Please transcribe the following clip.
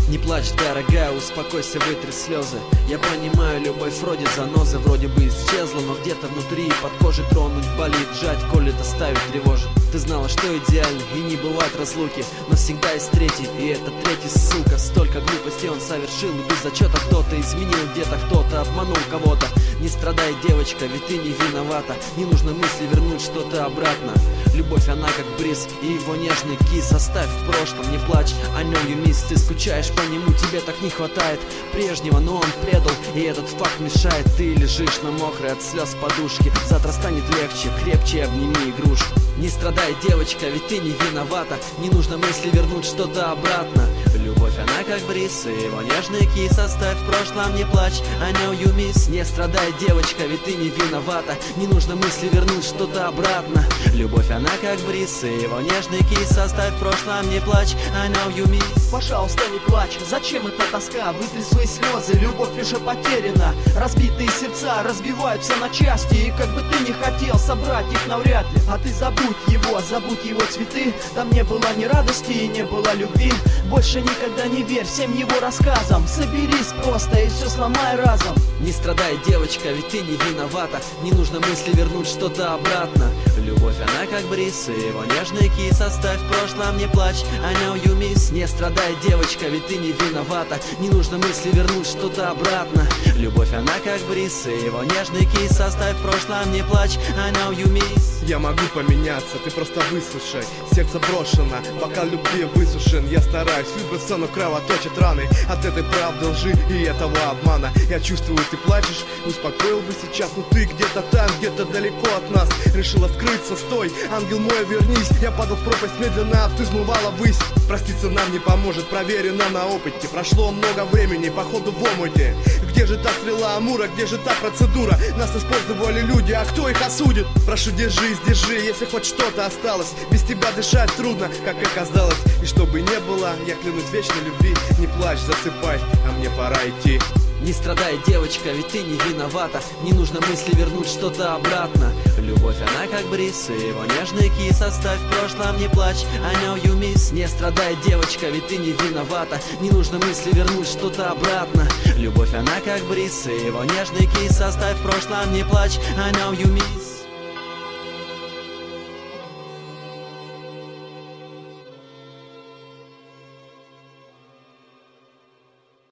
Не плачь, дорогая, успокойся, вытри слезы. Я понимаю, любовь вроде занозы, вроде бы исчезла, но где-то внутри под кожей тронуть болит, жать, колет, оставить тревожит. Ты знала, что идеально и не бывает разлуки, но всегда есть третий, и этот третий, сука. Столько глупостей он совершил, и без зачета кто-то изменил, где-то кто-то обманул кого-то. Не страдай, девочка, ведь ты не виновата. Не нужно мысли вернуть что-то обратно. Любовь, она как бриз, и его нежный кис оставь в прошлом, не плачь, I know you miss. Ты скучаешь по нему, тебе так не хватает прежнего, но он предал, и этот факт мешает. Ты лежишь на мокрой от слез подушке, завтра станет легче, крепче обними игрушку. Не страдай, девочка, ведь ты не виновата. Не нужно мысли вернуть что-то обратно. Любовь, она как бриз, и его нежный кис оставь в прошлом, не плачь, I know you miss. Не страдай, девочка, ведь ты не виновата. Не нужно мысли вернуть что-то обратно. Любовь, она как бриз, и его нежный кис оставь в прошлом, не плачь, I know you miss. Пожалуйста, не плачь, зачем эта тоска? Вытри свои слезы, любовь уже потеряна. Разбитые сердца разбиваются на части, и как бы ты не хотел собрать их навряд ли. А ты забудь его цветы. Там не было ни радости и не было любви. Больше никогда не верь всем его рассказам. Соберись просто и все сломай разом. Не страдай, девочка, ведь ты не виновата. Не нужно мысли вернуть что-то обратно. Любовь, она как бриз, и его нежный кис оставь в прошлом, не плачь, I know you miss. Не страдай, девочка, ведь ты не виновата. Не нужно мысли вернуть что-то обратно. Любовь, она как бриз, и его нежный кис оставь в прошлом, не плачь, I know you miss. Я могу поменяться, ты просто выслушай. Сердце брошено, бокал любви высушен. Я стараюсь выбраться, но кровоточат раны от этой правды, лжи и этого обмана. Я чувствую, ты плачешь, успокоил бы сейчас, но ты где-то там, где-то далеко от нас. Решила скрыться, стой, ангел мой, вернись. Я падал в пропасть медленно, а ты взмывала ввысь. Проститься нам не поможет, проверено на опыте. Прошло много времени, походу в омуте. Где же та стрела Амура, где же та процедура? Нас использовали люди, а кто их осудит? Прошу, держись, держи, если хоть что-то осталось. Без тебя дышать трудно, как оказалось. И чтобы не было, я клянусь вечной любви. Не плачь, засыпай, а мне пора идти. Не страдай, девочка, ведь ты не виновата. Не нужно мысли вернуть что-то обратно. Любовь, она как бриз, и его нежный кис оставь в прошлом, не плачь, I know you miss. Не страдай, девочка, ведь ты не виновата. Не нужно мысли вернуть что-то обратно. Любовь, она как бриз, и его нежный кис оставь в прошлом, не плачь, I know you miss.